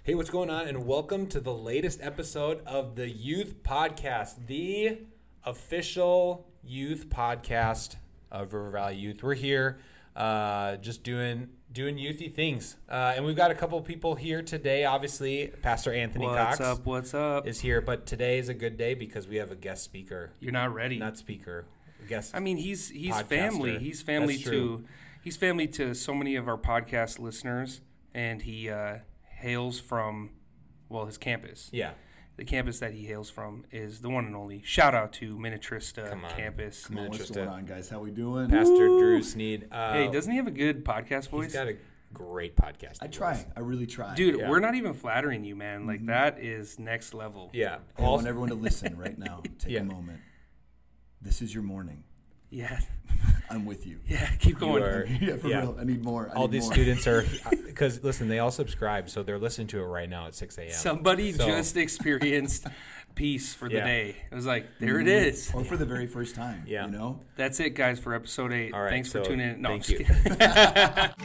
Hey, what's going on? And welcome to the latest episode of the Youth Podcast, the official youth podcast of River Valley Youth. We're here just doing youthy things. And we've got a couple people here today. Obviously, Pastor Anthony Cox What's up? is here. But today is a good day because we have a guest speaker. You're not ready. Not speaker. Guest. I mean, he's podcaster. family. He's family That's true. to he's family to so many of our podcast listeners, and he hails from his campus. Yeah. The campus that he hails from is the one and only. Shout out to Minnetrista campus. Come on, what's going on, guys? How we doing? Pastor Drew Sneed. Hey, doesn't he have a good podcast voice? He's got a great podcast. I try. I really try. Dude, Yeah. we're not even flattering you, man. Like, that is next level. Yeah. I want everyone to listen right now. Take Yeah. a moment. This is your morning. Yeah. I'm with you. Yeah, keep going. Yeah, for real. I need more. All these students are, because listen, they all subscribe, so they're listening to it right now at 6 a.m. Somebody just experienced peace for the Yeah. day. It was like, there it is. Or for the very first time. Yeah. You know? That's it, guys, for episode 8. All right, Thanks for so tuning in. No, I'm thank just you. kidding.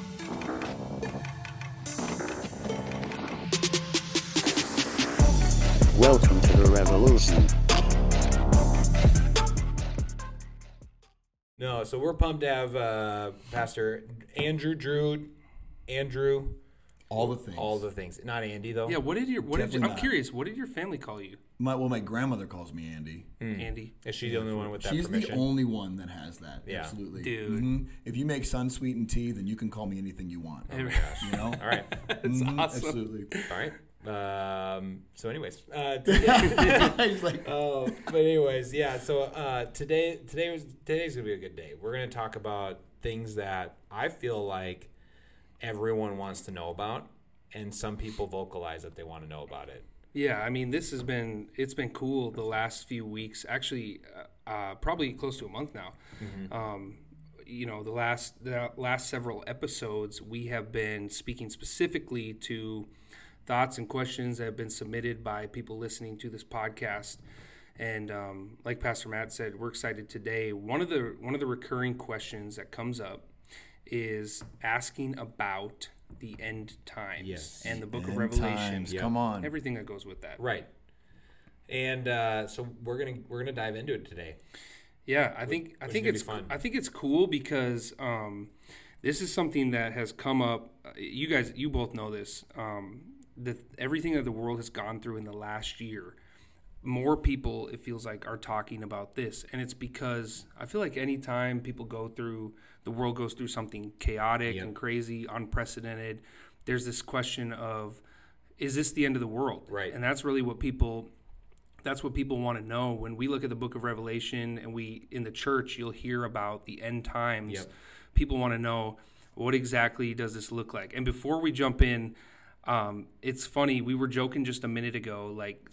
Welcome to the revolution. No, so we're pumped to have Pastor Andrew. All the things. All the things. Not Andy, though. Yeah, Definitely I'm not. curious, what did your family call you, My grandmother calls me Andy. Andy? Is she the only one with that She's permission? the only one that has that. Yeah. Absolutely. Dude. Mhm. If you make sun sweetened tea, then you can call me anything you want. You know? All right. That's awesome. Absolutely. All right. So anyways, today, He's like, but anyways, yeah. So today's gonna be a good day. We're gonna talk about things that I feel like everyone wants to know about, and some people vocalize that they want to know about it. Yeah, I mean, it's been cool the last few weeks. Actually, probably close to a month now. The last several episodes, we have been speaking specifically to thoughts and questions that have been submitted by people listening to this podcast. And like Pastor Matt said, we're excited today. One of the recurring questions that comes up is asking about the end times. Yes. And the book of end Revelation. times. Come on. Everything that goes with that. Right. And so we're gonna dive into it today. Yeah, I think gonna be fun. it's cool because this is something that has come up. You both know this. Everything that the world has gone through in the last year, more people, it feels like, are talking about this, and it's because I feel like anytime the world goes through something chaotic and crazy, unprecedented, there's this question of, is this the end of the world? Right. And that's really what people want to know. When we look at the book of Revelation, and in the church, you'll hear about the end times. Yep. People want to know, what exactly does this look like? And before we jump in, it's funny, we were joking just a minute ago, like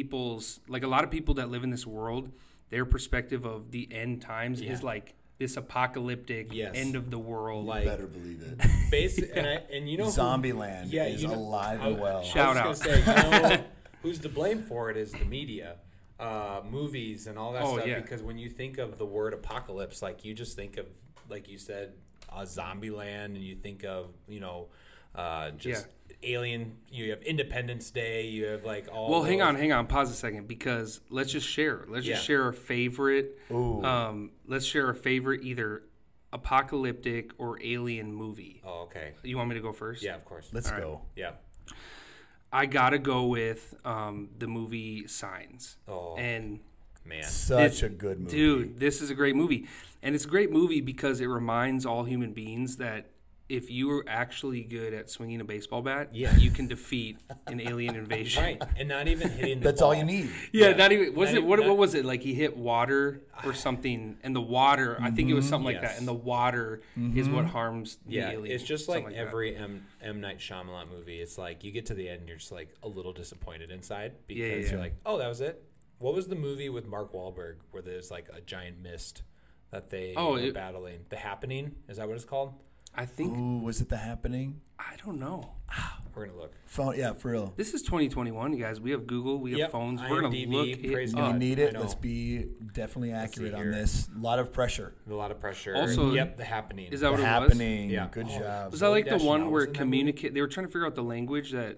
a lot of people that live in this world, their perspective of the end times is like this apocalyptic end of the world. You Like, better believe it. Basically, and you know, Zombieland is alive and well. Shout I out. was gonna say, who's to blame for it is the media, movies, and all that stuff. Yeah. Because when you think of the word apocalypse, like you just think of, like you said, Zombieland, and you think of Alien. You have Independence Day. You have like all. well, those. hang on, pause a second, because let's just share. Let's just share a favorite. Ooh. Let's share a favorite either apocalyptic or alien movie. Oh, okay. You want me to go first? Yeah, of course. Let's go. Yeah. I gotta go with the movie Signs. Oh, And man. Such a good movie. dude, this is a great movie, and it's a great movie because it reminds all human beings that if you are actually good at swinging a baseball bat, you can defeat an alien invasion. Right, and not even hitting. The That's ball. all you need. Yeah, not even. Not even- What was it? Like he hit water or something, and the water. I think it was something like Yes. that, and the water is what harms the Yeah, alien. it's just something like that. every M. Night Shyamalan movie. It's like you get to the end and you're just like a little disappointed inside because Yeah. you're like, oh, that was it. What was the movie with Mark Wahlberg where there's like a giant mist that they were battling? The Happening? Is that what it's called? I think. Ooh, was it The Happening? I don't know. We're gonna look. Phone, yeah, for real. This is 2021, you guys. We have Google. We have Yep, phones. We're gonna IMDb, look praise it God. up. We need I it. know. Let's be definitely accurate see on here. this. A lot of pressure. A lot of pressure. Also- yep, The Happening. Is that what The it was? Happening. Yeah. Good Oh. job. Was that like the Deschanel one where was in that movie? they were trying to figure out the language that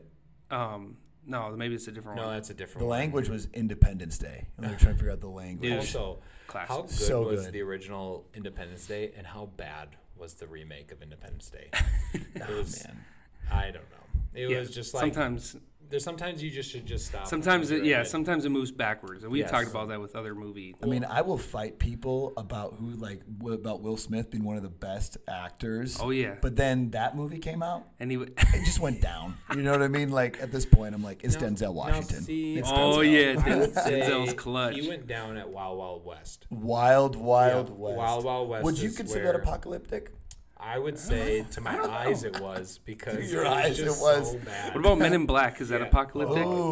No, maybe it's a different No, one. that's a different The one. language was Independence Day. And they were trying to figure out the language. Dude. Also, Classic. how good So was good. the original Independence Day, and how bad was the remake of Independence Day? It was, Man. I don't know. It Yeah, was just like sometimes you just should just stop. sometimes and enjoy it. sometimes it moves backwards, and we've Yes. talked about that with other movie. I mean, I will fight people about about Will Smith being one of the best actors. Oh, yeah. But then that movie came out. And It just went down. You know what I mean? Like at this point, I'm like, it's Now- Denzel now Washington. see- It's Oh, Denzel. yeah. I would say Denzel's clutch. He went down at Wild Wild West. Wild Wild Yeah, West. Wild Wild West Would you is consider where- that apocalyptic? I would say to my eyes it was because To your it was eyes just it was. so bad. What about Men in Black? Is that Yeah. apocalyptic? Oh.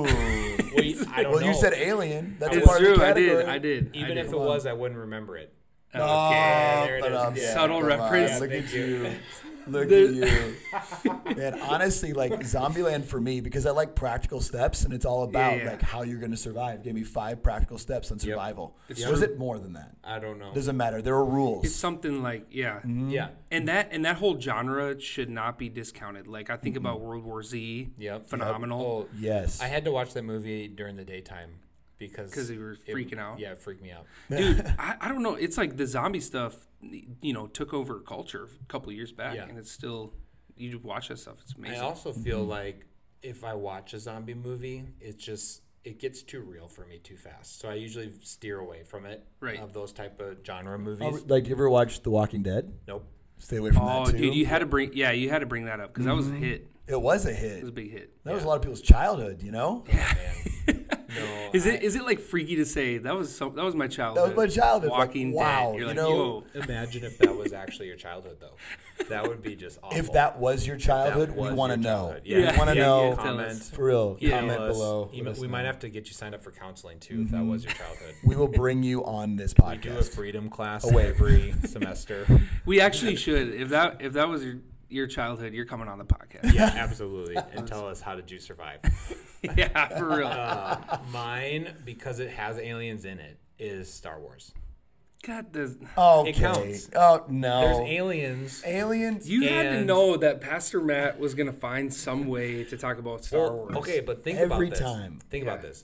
I don't Well, know. you said Alien. That's It's part true. of the I category. did. Even if it was, I wouldn't remember it. Okay. there it is. Yeah. Subtle come on, reference. Look Thank at you. you. Look at you. Man, honestly, like Zombieland for me, because I like practical steps and it's all about Yeah. like how you're going to survive. Give me 5 practical steps on survival. It's Or is true. it more than that? I don't know. Doesn't matter. There are rules. It's something like Yeah. and that whole genre should not be discounted. Like I think about World War Z. Yep. Phenomenal. Oh, Yes. I had to watch that movie during the daytime because 'Cause you were freaking out? Yeah, it freaked me out. Dude, I don't know. It's like the zombie stuff, took over culture a couple of years back, Yeah. and it's still you watch that stuff. It's amazing. I also feel like if I watch a zombie movie, it gets too real for me too fast. So I usually steer away from it. Right. Of those type of genre movies. Like, you ever watch The Walking Dead? Nope. Stay away from Oh, that too. dude, you had to bring that up because that was a hit. It was a It hit. was a big hit. That was a lot of people's childhood, you know? Man. No. Is it like freaky to say that was my childhood? That was my childhood. Like, Walking wow, Dead. You're you like, know, yo, Imagine if that was actually your childhood, though. That would be just awful. If that was your childhood, we was want to your know. childhood. We want to know. tell Comment. us. For real. Yeah. Comment Tell us. below. You Let us we might know. have to get you signed up for counseling too if that was your childhood. We will bring you on this We do a podcast. freedom class wait. every semester. we actually should. If that was your childhood, you're coming on the podcast. Yeah, absolutely. And tell us, how did you survive? Yeah, for real. Mine, because it has aliens in it, is Star Wars. God, Okay. It counts. Oh, no. There's aliens. Aliens? you had to And- know that Pastor Matt was gonna find some way to talk about Star Well, Wars. okay, but think Every about this. time. Think Yeah. about this.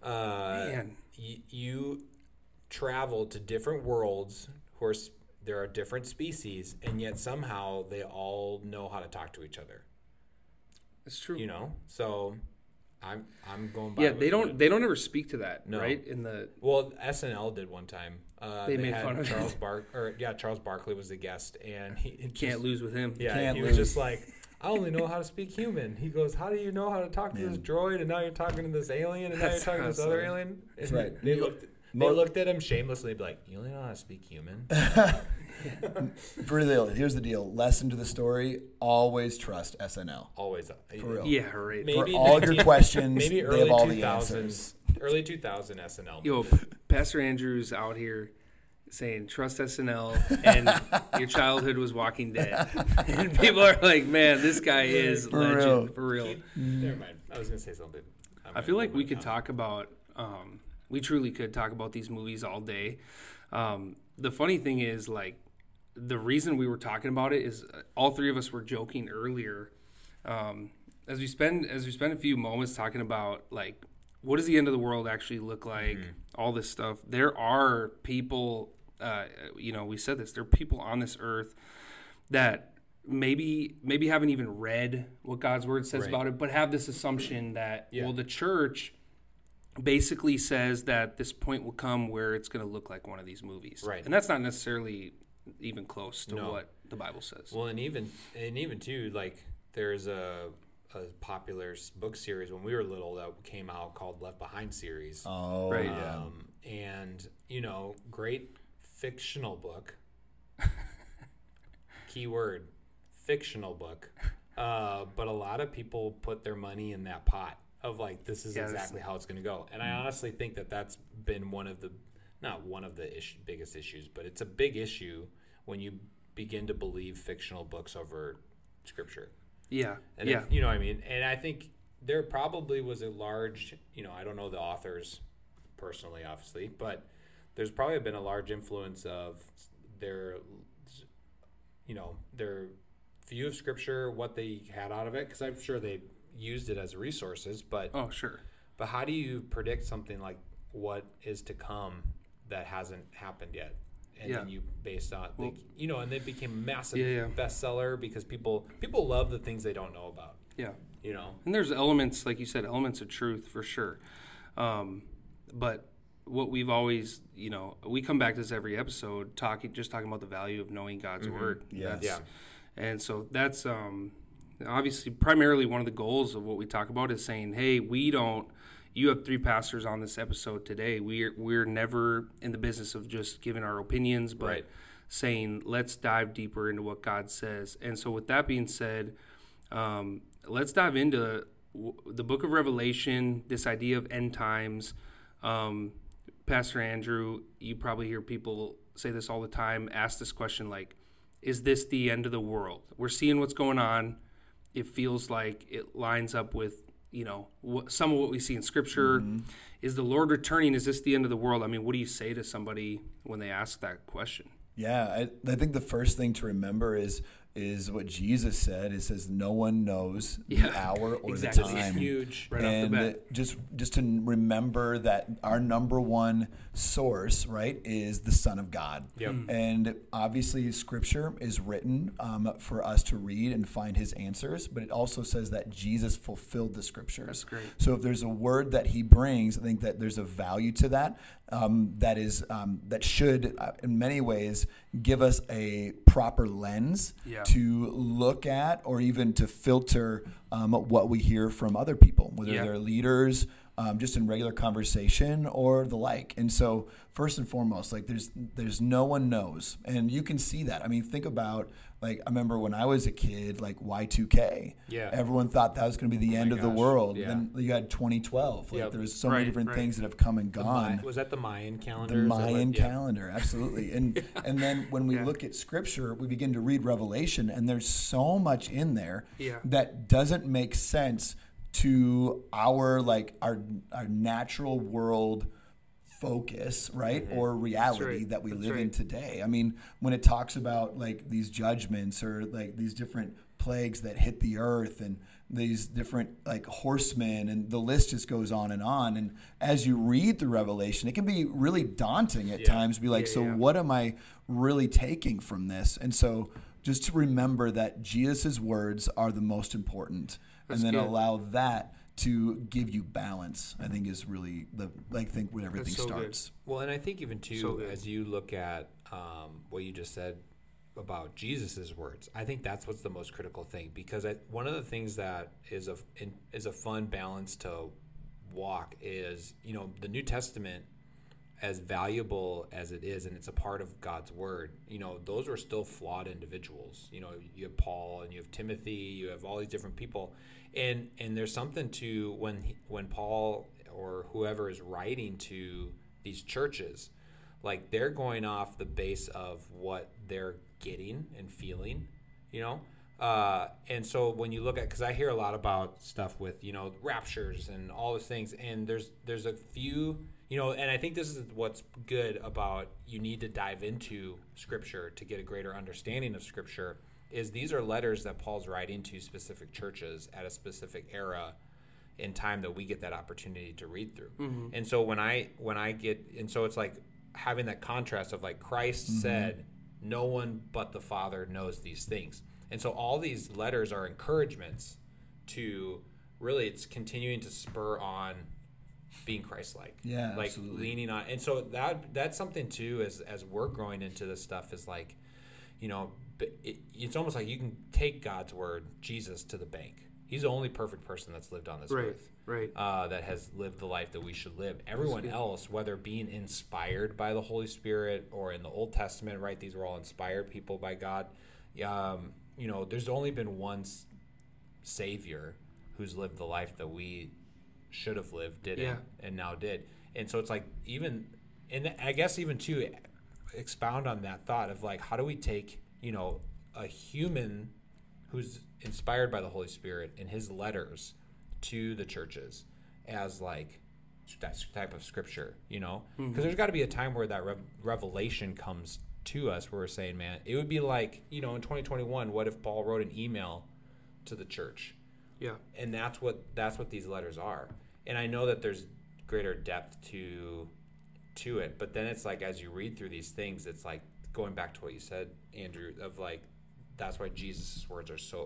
Man. You travel to different worlds where there are different species, and yet somehow they all know how to talk to each other. It's true. You know, so I'm going by. Yeah, what they you- don't ever speak to that, No. right? In the Well, SNL did one time. They made had fun of Charles Charles Barkley was the guest, and he can't just- lose with him. Yeah, Can't he was lose. just like, I only know how to speak human. He goes, how do you know how to talk to this droid, and now you're talking to this alien, and now you're That's talking to this awesome. other alien? That's And right. They looked at him shamelessly, like, you only know how to speak human? For real, here's the deal. Lesson to the story: always trust SNL. Always. For real. Yeah, right. Maybe For all your 19 questions, Maybe they early have all the 2000s. answers. Early 2000 SNL. Yo, Pastor Andrew's out here saying trust SNL, and your childhood was Walking Dead, and people are like, man, this guy is For legend real. for real. Never mind. I was going to say something. I feel like we could talk about, we truly could talk about these movies all day. The funny thing is, like, the reason we were talking about it is all three of us were joking earlier. As we spend a few moments talking about, like, what does the end of the world actually look like? All this stuff. There are people, we said this. There are people on this earth that maybe haven't even read what God's word says Right. about it, but have this assumption that Yeah. well, the church basically says that this point will come where it's going to look like one of these movies, Right. And that's not necessarily even close to No. what the Bible says. Well, and even too, like, there's a popular book series when we were little that came out called Left Behind series. Oh, Right. yeah. And, great fictional book. Keyword, fictional book. But a lot of people put their money in that pot of, like, this is Yeah, exactly how it's going to go. And I honestly think that that's been one of the, not one of the biggest issues, but it's a big issue when you begin to believe fictional books over Scripture. Yeah, And yeah. you know what I mean? And I think there probably was a large, I don't know the authors personally, obviously, but there's probably been a large influence of their view of Scripture, what they had out of it, because I'm sure they used it as resources, but Oh, sure. but how do you predict something like what is to come that hasn't happened yet? And then you based on and they became a massive bestseller because people love the things they don't know about. Yeah. And there's elements, like you said, elements of truth for sure. But what we've always, we come back to this every episode talking about the value of knowing God's word. Yes. And so that's obviously primarily one of the goals of what we talk about is saying, hey, you have 3 pastors on this episode today. We're never in the business of just giving our opinions, but saying, let's dive deeper into what God says. And so with that being said, let's dive into the book of Revelation, this idea of end times. Pastor Andrew, you probably hear people say this all the time, ask this question like, is this the end of the world? We're seeing what's going on. It feels like it lines up with, some of what we see in Scripture. Mm-hmm. Is the Lord returning? Is this the end of the world? I mean, what do you say to somebody when they ask that question? Yeah, I think the first thing to remember is what Jesus said. It says no one knows the hour or the time. It's huge. Right off the bat. Just to remember that our number one source, right, is the Son of God. Yep. And obviously Scripture is written for us to read and find his answers, but it also says that Jesus fulfilled the Scriptures. That's great. So if there's a word that he brings, I think that there's a value to that. That should, in many ways, give us a proper lens to look at or even to filter what we hear from other people, whether they're leaders, just in regular conversation or the like. And so first and foremost, like there's no one knows. And you can see that. I mean, think about, like, I remember when I was a kid, like Y2K. Yeah. Everyone thought that was going to be the end of the world. Yeah. Then you had 2012. Like there was so many different things that have come and gone. Was that the Mayan calendar? The Mayan calendar, absolutely. And then when we look at Scripture, we begin to read Revelation, and there's so much in there that doesn't make sense to our natural world focus, right? Mm-hmm. Or reality that we live in today. I mean, when it talks about like these judgments or like these different plagues that hit the earth and these different like horsemen, and the list just goes on. And as you read the Revelation, it can be really daunting at times, be like, what am I really taking from this? And so just to remember that Jesus' words are the most important. That's and then good. Allow that to give you balance, I think, is really where everything starts. Good. Well, and I think even too, as you look at what you just said about Jesus's words, I think that's what's the most critical thing, because one of the things that is a fun balance to walk is, the New Testament, as valuable as it is, and it's a part of God's word, those are still flawed individuals. You have Paul and you have Timothy, you have all these different people. And there's something to when Paul or whoever is writing to these churches, like they're going off the base of what they're getting and feeling, and so when you look at, because I hear a lot about stuff with, raptures and all those things, and there's a few, and I think this is what's good about, you need to dive into Scripture to get a greater understanding of Scripture, is these are letters that Paul's writing to specific churches at a specific era in time that we get that opportunity to read through. Mm-hmm. And so when I get, and so it's like having that contrast of like Christ said, no one but the Father knows these things. And so all these letters are encouragements to really, it's continuing to spur on being Christ-like. Yeah, like absolutely. Leaning on. And so that's something too, as we're growing into this stuff, is like, it's almost like you can take God's word, Jesus, to the bank. He's the only perfect person that's lived on this earth. Right. That has lived the life that we should live. Everyone else, whether being inspired by the Holy Spirit or in the Old Testament, right? These were all inspired people by God. There's only been one Savior who's lived the life that we should have lived, didn't, and now did. And so it's like, and I guess even to expound on that thought of like, how do we take, a human who's inspired by the Holy Spirit in his letters to the churches as like that type of Scripture, because there's got to be a time where that revelation comes to us where we're saying, man, it would be like, in 2021, what if Paul wrote an email to the church? Yeah. And that's what these letters are. And I know that there's greater depth to it, but then it's like as you read through these things, it's like going back to what you said, Andrew, of like that's why Jesus' words are so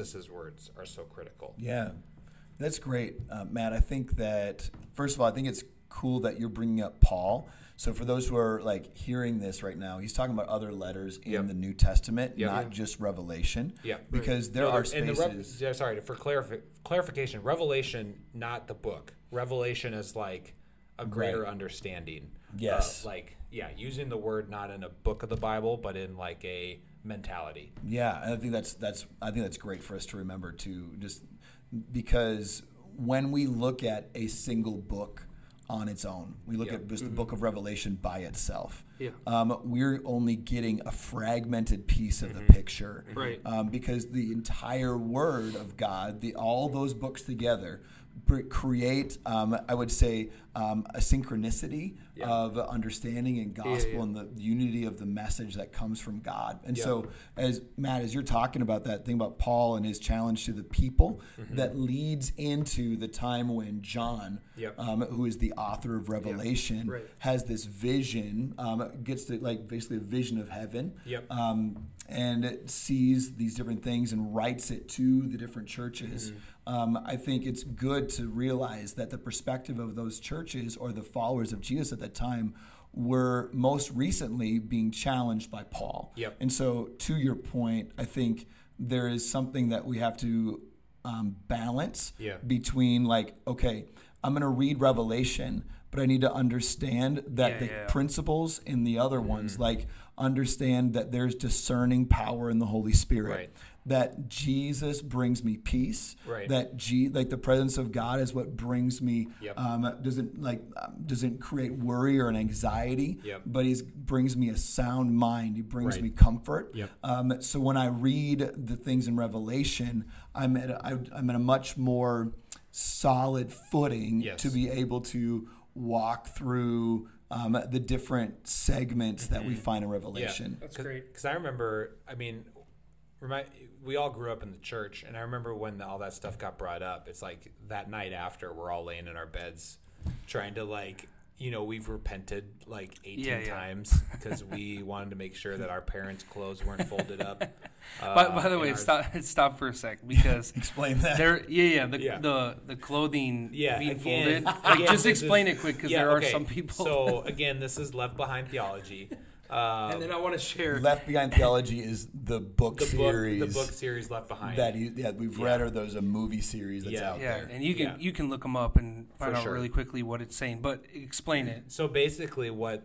critical. Yeah, that's great, Matt. I think that first of all, I think it's cool that you're bringing up Paul. So for those who are like hearing this right now, he's talking about other letters in the New Testament, not just Revelation. Yeah, because there are spaces. For clarification, Revelation, not the book. Revelation is like a greater understanding. Yes. Using the word not in a book of the Bible, but in like a mentality. Yeah, and I think that's great for us to remember too, just because when we look at a single book on its own, we look at just the book of Revelation by itself. Yeah. We're only getting a fragmented piece of the picture, right? Because the entire Word of God, all those books together, create, I would say, a synchronicity of understanding and gospel and the unity of the message that comes from God. And so, as Matt, as you're talking about that thing about Paul and his challenge to the people, that leads into the time when John, who is the author of Revelation, has this vision, gets to like basically a vision of heaven. And it sees these different things and writes it to the different churches. I think it's good to realize that the perspective of those churches or the followers of Jesus at that time were most recently being challenged by Paul. And so to your point, I think there is something that we have to balance between like, okay, I'm going to read Revelation, but I need to understand that the principles in the other ones, like understand that there's discerning power in the Holy Spirit, that Jesus brings me peace, that like the presence of God is what brings me, doesn't create worry or an anxiety, but he brings me a sound mind. He brings me comfort. So when I read the things in Revelation, I'm at a much more solid footing to be able to walk through the different segments that we find in Revelation. That's great. Because I remember, we all grew up in the church, and I remember when all that stuff got brought up, it's like that night after, we're all laying in our beds trying to we've repented like 18 times because we wanted to make sure that our parents' clothes weren't folded up. By the way, stop for a sec because explain that. The clothing being folded. Just explain it quick because there are some people. So again, this is Left Behind Theology. And then I want to share Left Behind Theology is the book series. The book series Left Behind. That we've read, or there's a movie series that's out there. And you can look them up and find out really quickly what it's saying. But explain it. So basically, what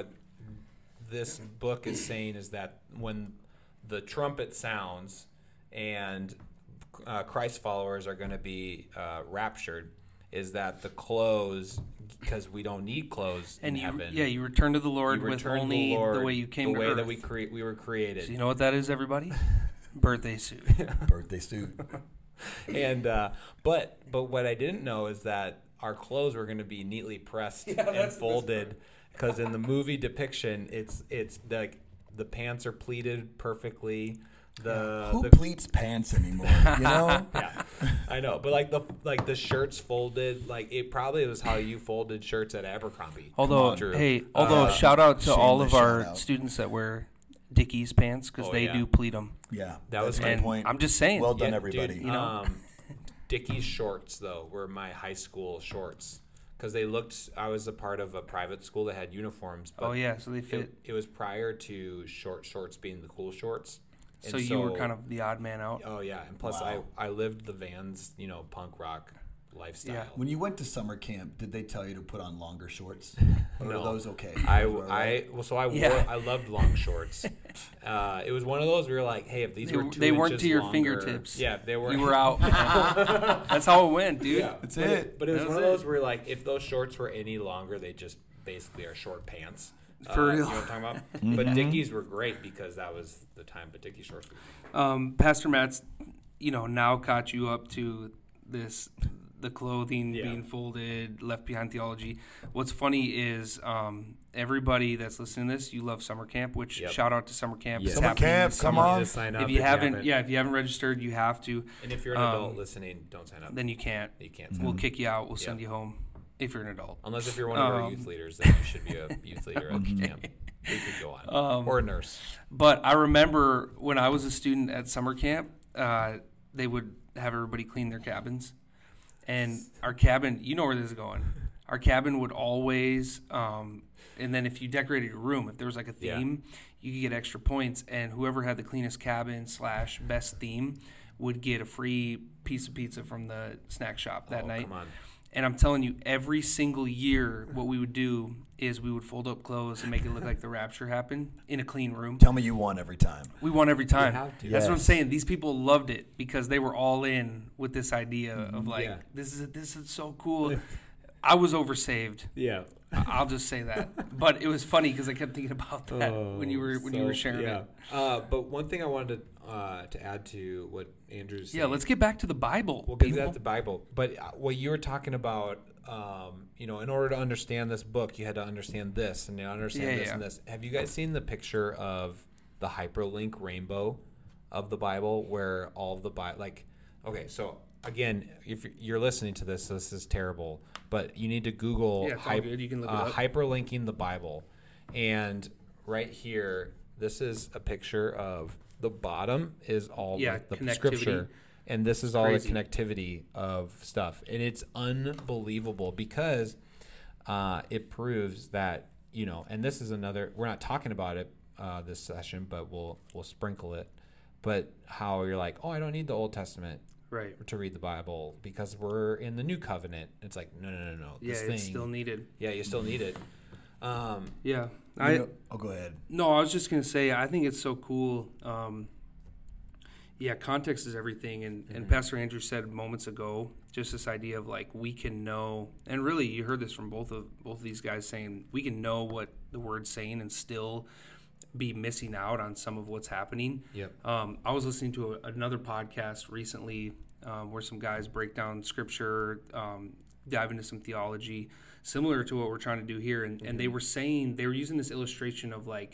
this book is saying is that when the trumpet sounds and Christ followers are going to be raptured, is that the clothes, because we don't need clothes in heaven. Yeah, you return to the Lord with only the way you came to earth. The way that we were created. So you know what that is, everybody? Birthday suit. Birthday suit. And but what I didn't know is that our clothes were going to be neatly pressed and folded, because in the movie depiction, it's like the pants are pleated perfectly. Who pleats pants anymore? You know? Yeah, I know. But the shirts folded, like it probably was how you folded shirts at Abercrombie. Although shout out to all of our students that wear Dickies pants because they do pleat them. Yeah, that was my point. I'm just saying. Well done, everybody. Dude, Dickies shorts though were my high school shorts. Because I was a part of a private school that had uniforms. But so they fit. It was prior to short shorts being the cool shorts. So you were kind of the odd man out. Oh yeah, and plus I lived the Vans, punk rock lifestyle. Yeah. When you went to summer camp, did they tell you to put on longer shorts? Or were those okay? I loved long shorts. It was one of those we were like, hey, if these were 2 they weren't inches to your longer, fingertips. Yeah, they were. You were out. That's how it went, dude. Yeah, that's it. But it was one of those where like, if those shorts were any longer, they just basically are short pants. For real. You know what I'm talking about? Mm-hmm. But Dickies were great because that was the time. But Dickies shorts were great. Pastor Matt's, now caught you up to this the clothing being folded, left behind theology. What's funny is everybody that's listening to this, you love summer camp, which shout out to summer camp. Summer camp, come on. If you haven't registered, you have to. And if you're an adult listening, don't sign up. Then you can't. You can't. We'll kick you out. We'll send you home if you're an adult. Unless if you're one of our youth leaders, then you should be a youth leader at camp. We could go on. Or a nurse. But I remember when I was a student at summer camp, they would have everybody clean their cabins. And our cabin, you know where this is going. Our cabin would always, and then if you decorated your room, if there was like a theme, you could get extra points. And whoever had the cleanest cabin / best theme would get a free piece of pizza from the snack shop that night. Come on. And I'm telling you, every single year, what we would do is we would fold up clothes and make it look like the rapture happened in a clean room. Tell me you won every time. We won every time. have to. That's what I'm saying. These people loved it because they were all in with this idea of like, this is so cool. I was oversaved. Yeah. I'll just say that. But it was funny because I kept thinking about that when you were sharing it. But one thing I wanted to add to what Andrew's saying. Yeah, let's get back to the Bible. We'll get back to the Bible. But what you were talking about, in order to understand this book, you had to understand this and understand this and this. Have you guys seen the picture of the hyperlink rainbow of the Bible where all of the Bible, okay, so again, if you're listening to this is terrible, but you need to Google you can look it up. hyperlinking the Bible. And right here, this is a picture of the bottom is all the scripture. And this is all the connectivity of stuff. And it's unbelievable because it proves that, and this is another, we're not talking about it this session, but we'll sprinkle it. But how you're like, I don't need the Old Testament to read the Bible because we're in the New Covenant. It's like, no. It's still needed. Yeah, you still need it. Go ahead. No, I was just going to say, I think it's so cool. Context is everything. And Pastor Andrew said moments ago, just this idea of like, we can know, and really you heard this from both of these guys saying, we can know what the word's saying and still be missing out on some of what's happening. Yep. I was listening to another podcast recently where some guys break down scripture, dive into some theology, similar to what we're trying to do here. And they were saying, they were using this illustration of like,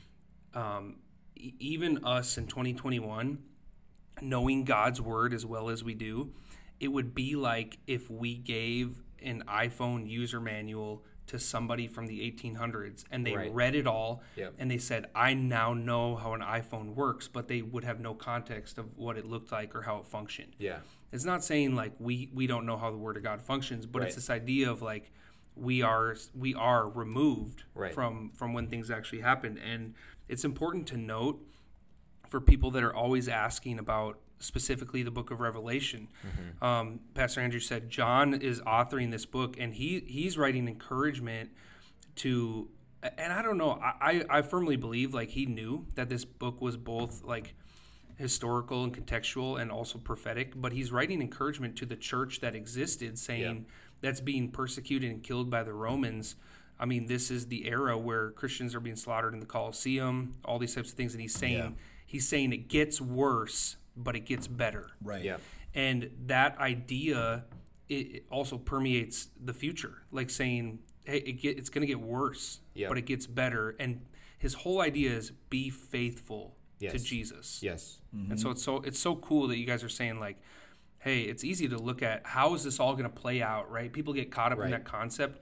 even us in 2021, knowing God's word as well as we do, it would be like if we gave an iPhone user manual to somebody from the 1800s and they read it all and they said, I now know how an iPhone works, but they would have no context of what it looked like or how it functioned. Yeah. It's not saying like we don't know how the word of God functions, but it's this idea of like we are removed from when things actually happen. And it's important to note for people that are always asking about specifically the book of Revelation. Pastor Andrew said John is authoring this book, and he's writing encouragement to, and I don't know, I firmly believe like he knew that this book was both like historical and contextual and also prophetic, but he's writing encouragement to the church that existed, saying that's being persecuted and killed by the Romans. I mean, this is the era where Christians are being slaughtered in the Colosseum, all these types of things, and he's saying it gets worse, but it gets better. Right. Yeah. And that idea, it also permeates the future, like saying, hey, it's going to get worse, but it gets better. And his whole idea is be faithful to Jesus. Yes. And so it's so cool that you guys are saying like, hey, it's easy to look at how is this all going to play out, right? People get caught up in that concept.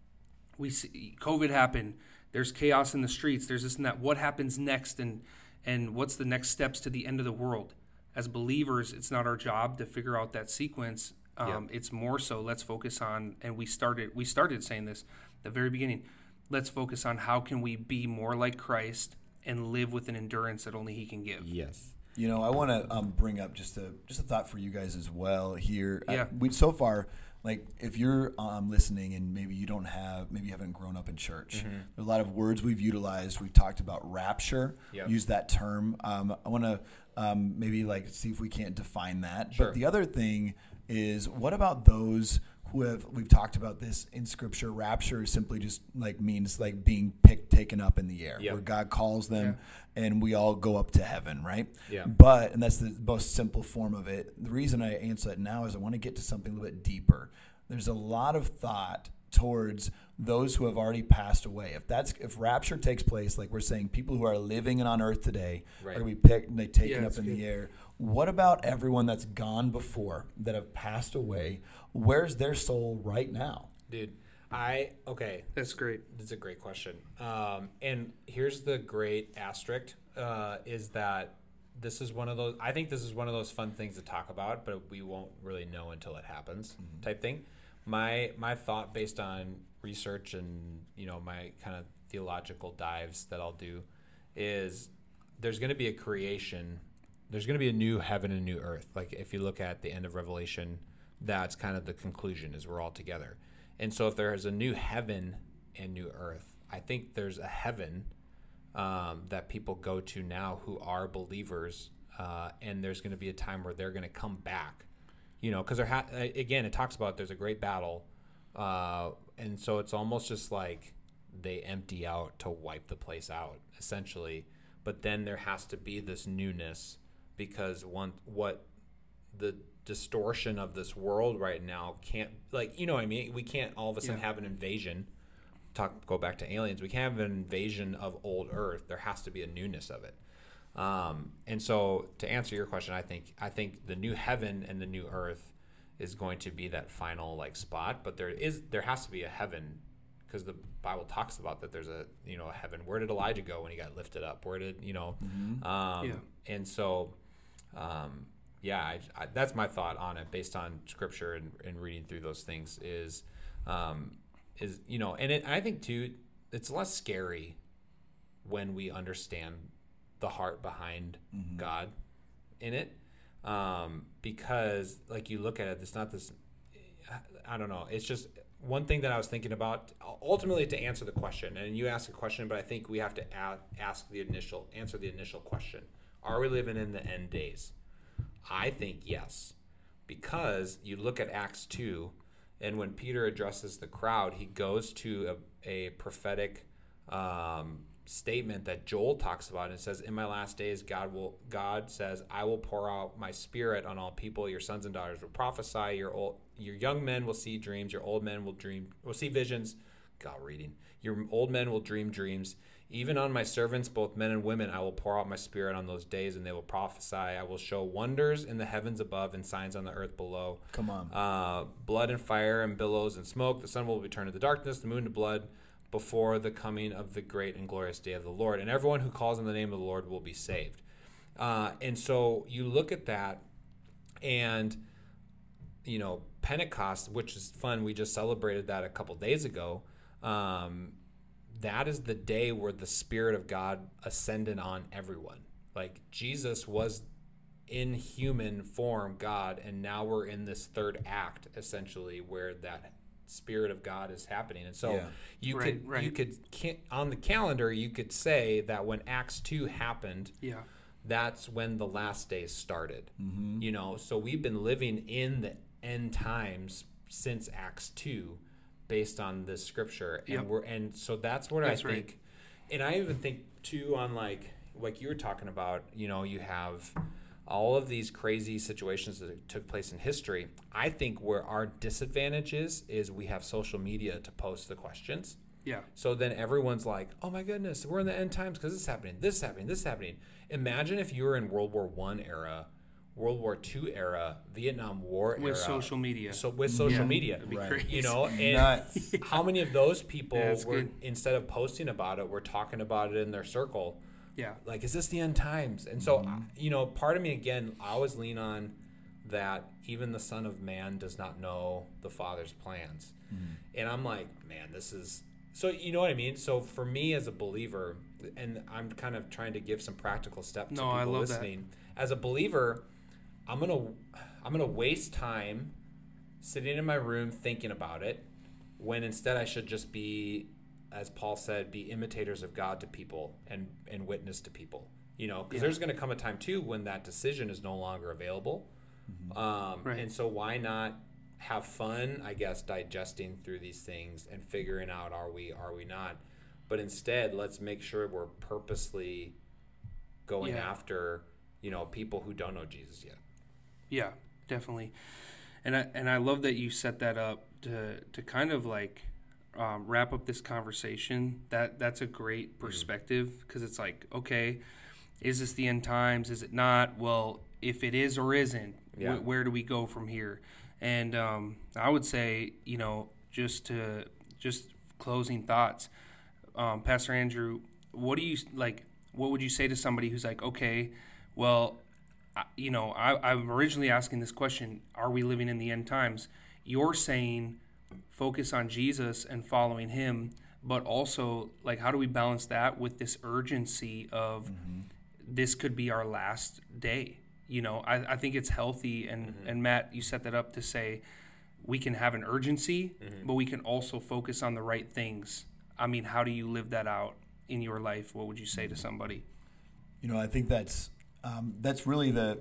We see COVID happen. There's chaos in the streets. There's this and that. What happens next? And what's the next steps to the end of the world? As believers, it's not our job to figure out that sequence. It's more so let's focus on, and we started saying this at the very beginning, let's focus on how can we be more like Christ and live with an endurance that only he can give. Yes. I want to bring up just a thought for you guys as well here. Yeah. So far, like if you're listening and maybe you haven't grown up in church, there's a lot of words we've utilized. We've talked about rapture, use that term. I want to maybe like see if we can't define that. Sure. But the other thing is, what about those we've talked about this in Scripture. Rapture simply just like means like being taken up in the air, where God calls them, and we all go up to heaven, right? Yeah. And that's the most simple form of it. The reason I answer that now is I want to get to something a little bit deeper. There's a lot of thought towards those who have already passed away. If rapture takes place, like we're saying, people who are living on earth today are going to be picked and taken up in the air. What about everyone that's gone before, that have passed away? Where's their soul right now? Dude, that's great. That's a great question. And here's the great asterisk, is that this is one of those, I think this is one of those fun things to talk about, but we won't really know until it happens, type thing. My thought, based on research and my kind of theological dives that I'll do, is there's going to be a creation. There's going to be a new heaven and new earth. Like if you look at the end of Revelation, that's kind of the conclusion, is we're all together. And so if there is a new heaven and new earth, I think there's a heaven that people go to now who are believers, and there's going to be a time where they're going to come back. Because again, it talks about there's a great battle, and so it's almost just like they empty out to wipe the place out, essentially. But then there has to be this newness, because what the distortion of this world right now can't, we can't all of a sudden have an invasion. Go back to aliens. We can't have an invasion of old Earth. There has to be a newness of it. And so to answer your question, I think the new heaven and the new earth is going to be that final spot, but there has to be a heaven, because the Bible talks about that there's a heaven. Where did Elijah go when he got lifted up? Where did and so that's my thought on it, based on Scripture and reading through those things, is I think too, it's less scary when we understand the heart behind God in it, because you look at it, it's not this, I don't know, it's just one thing that I was thinking about ultimately to answer the question. And you ask a question, but I think we have to answer the initial question. Are we living in the end days? I think yes, because you look at Acts 2, and when Peter addresses the crowd, he goes to a prophetic statement that Joel talks about, and it says, in my last days, God says, I will pour out my spirit on all people. Your sons and daughters will prophesy. Your young men will see dreams. Your old men will see visions. Your old men will dream dreams. Even on my servants, both men and women, I will pour out my spirit on those days, and they will prophesy. I will show wonders in the heavens above and signs on the earth below. Come on. Blood and fire and billows and smoke. The sun will be turned to darkness, the moon to blood, before the coming of the great and glorious day of the Lord. And everyone who calls on the name of the Lord will be saved. And so you look at that, and, Pentecost, which is fun. We just celebrated that a couple days ago. That is the day where the Spirit of God ascended on everyone. Jesus was in human form God, and now we're in this third act, essentially, where that Spirit of God is happening. And so you could on the calendar, you could say that when Acts 2 happened, that's when the last days started. So we've been living in the end times since Acts 2, based on this Scripture, and so that's what I think. Right. And I even think too, on like you were talking about, you have all of these crazy situations that took place in history. I think where our disadvantage is we have social media to post the questions. Yeah. So then everyone's like, oh my goodness, we're in the end times because this is happening, this is happening, this is happening. Imagine if you were in World War I era, World War II era, Vietnam War era. With social media. So with social media. It'd be crazy. And how many of those people were, instead of posting about it, were talking about it in their circle? Yeah. Is this the end times? And so, part of me, again, I always lean on that even the Son of Man does not know the Father's plans. And I'm like, man, this is... So, you know what I mean? So for me as a believer, and I'm kind of trying to give some practical steps to people listening. That. As a believer, I'm gonna waste time sitting in my room thinking about it, when instead I should just be, as Paul said, be imitators of God to people and witness to people. Because there's going to come a time too when that decision is no longer available. And so why not have fun, I guess, digesting through these things and figuring out are we not. But instead, let's make sure we're purposely going after, people who don't know Jesus yet. Yeah, definitely. And I love that you set that up to kind of like wrap up this conversation. That's a great perspective, because it's like, okay, is this the end times? Is it not? Well, if it is or isn't, where do we go from here? And I would say, just closing thoughts, Pastor Andrew, what would you say to somebody who's like, okay, well, I'm originally asking this question, are we living in the end times? You're saying focus on Jesus and following him, but also, like, how do we balance that with this urgency of this could be our last day? I think it's healthy, and Matt, you set that up to say we can have an urgency, but we can also focus on the right things. I mean, how do you live that out in your life? What would you say to somebody? I think that's really the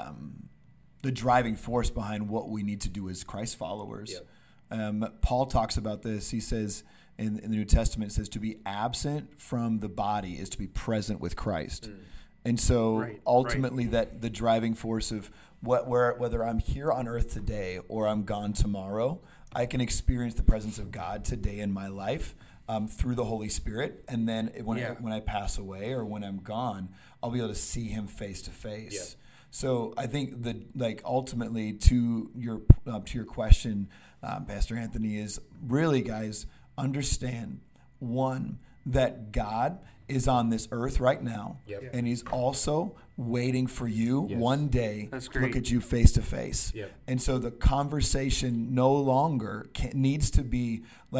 driving force behind what we need to do as Christ followers. Yep. Paul talks about this. He says in the New Testament, it says to be absent from the body is to be present with Christ. And so ultimately that the driving force of whether I'm here on earth today or I'm gone tomorrow, I can experience the presence of God today in my life through the Holy Spirit. And then when I pass away or when I'm gone, I'll be able to see him face to face. So I think ultimately to your question, Pastor Anthony, is really, guys, understand one, that God is on this earth right now, and he's also waiting for you one day to look at you face to face. And so the conversation no longer needs to be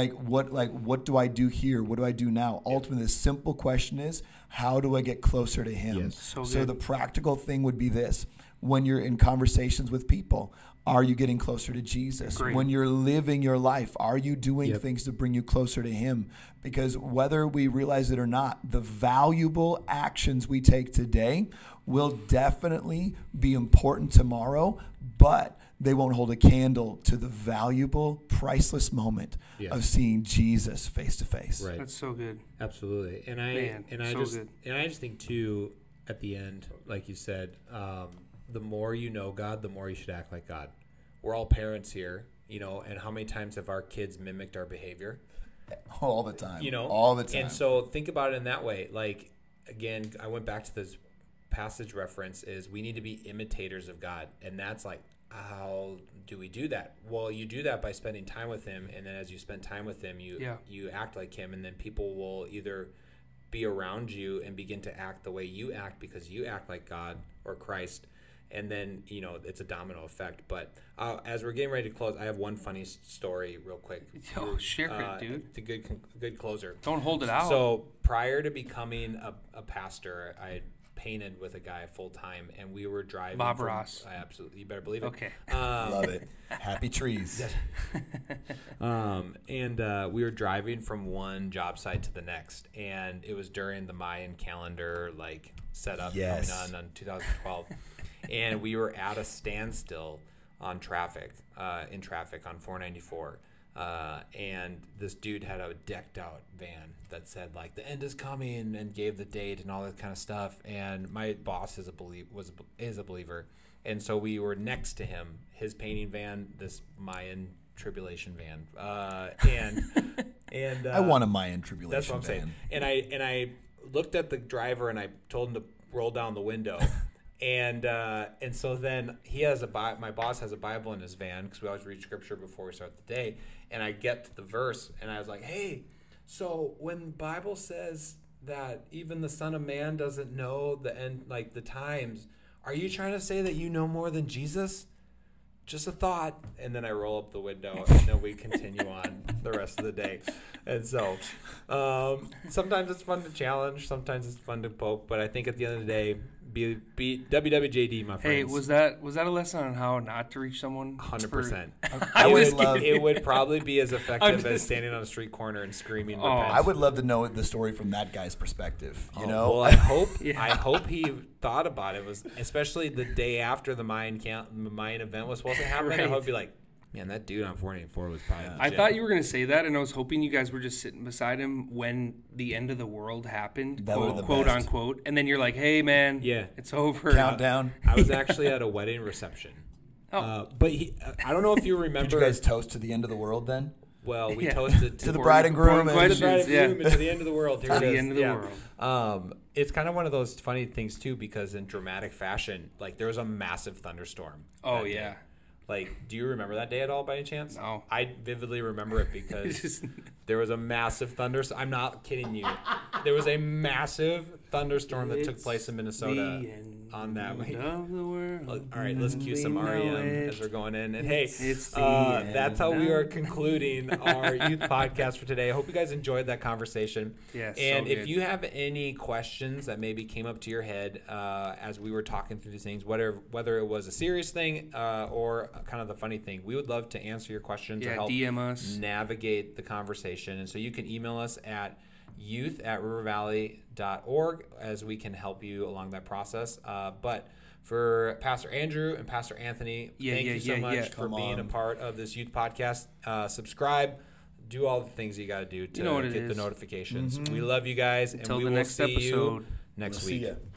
what do I do here? What do I do now? Ultimately, the simple question is, how do I get closer to him? So the practical thing would be this: when you're in conversations with people, are you getting closer to Jesus? When you're living your life, are you doing things to bring you closer to him? Because whether we realize it or not, the valuable actions we take today will definitely be important tomorrow, but they won't hold a candle to the valuable, priceless moment of seeing Jesus face to face. Right. That's so good. Absolutely. And I just think too, at the end, like you said, the more you know God, the more you should act like God. We're all parents here, and how many times have our kids mimicked our behavior? All the time. All the time. And so think about it in that way. Like, again, I went back to this passage reference is we need to be imitators of God. And that's like, how do we do that? Well, you do that by spending time with him. And then as you spend time with him, you act like him. And then people will either be around you and begin to act the way you act because you act like God or Christ. And then, it's a domino effect. But as we're getting ready to close, I have one funny story real quick. Share it, dude. It's a good closer. Don't hold it out. So prior to becoming a pastor, I painted with a guy full time, and we were driving. Bob Ross. Absolutely. You better believe it. Okay. Love it. Happy trees. And we were driving from one job site to the next, and it was during the Mayan calendar, setup coming on 2012. And we were at a standstill on traffic, on 494. And this dude had a decked out van that said the end is coming and gave the date and all that kind of stuff. And my boss is a believer. And so we were next to him, his painting van, this Mayan tribulation van. And I want a Mayan tribulation van. That's what I'm saying. And I looked at the driver and I told him to roll down the window. And so then my boss has a Bible in his van because we always read scripture before we start the day. And I get to the verse and I was like, hey, so when the Bible says that even the Son of Man doesn't know the end, the times, are you trying to say that you know more than Jesus? Just a thought. And then I roll up the window and then we continue on the rest of the day. And so sometimes it's fun to challenge. Sometimes it's fun to poke. But I think at the end of the day, be WWJD, my friends. Hey, was that a lesson on how not to reach someone? 100%. It would probably be as effective as standing on a street corner and screaming. I would love to know the story from that guy's perspective. Well, I hope he thought about it. Was especially the day after the Mayan event was supposed to happen. Right. I hope he'd be like, Man, that dude on 484 was probably I thought you were going to say that, and I was hoping you guys were just sitting beside him when the end of the world happened, That were the quote best. unquote, and then you're like, hey, man, Yeah. it's over. Countdown. I was actually at a wedding reception. But I don't know if you remember. Did you guys toast to the end of the world then? Well, we Yeah. toasted To the bride and groom. important to the bride and Yeah. groom and to the end of the world. Here To it the is. end of the Yeah. world. It's kind of one of those funny things too, because in dramatic fashion, like there was a massive thunderstorm. Oh, that day. yeah. Like, do you remember that day at all by any chance? No. I vividly remember it because there was a massive thunderstorm. I'm not kidding you. There was a massive thunderstorm that took place in Minnesota on that week. Of the world. All right, let's cue some We know REM it. as we're going in. And hey, It's the that's how we end are of- concluding our youth podcast for today. I hope you guys enjoyed that conversation. Yes, And so if good. you have any questions that maybe came up to your head as we were talking through these things, whether it was a serious thing or kind of the funny thing, we would love to answer your questions or Yeah, help DM us. navigate the conversation. And so you can email us at youth@rivervalley.org as we can help you along that process. But for Pastor Andrew and Pastor Anthony, thank you so much for Come being a on. part of this youth podcast. Subscribe, do all the things you got to do to You know what it get the is. notifications. We love you guys, Until and we the will next see you episode. next We'll see week. ya.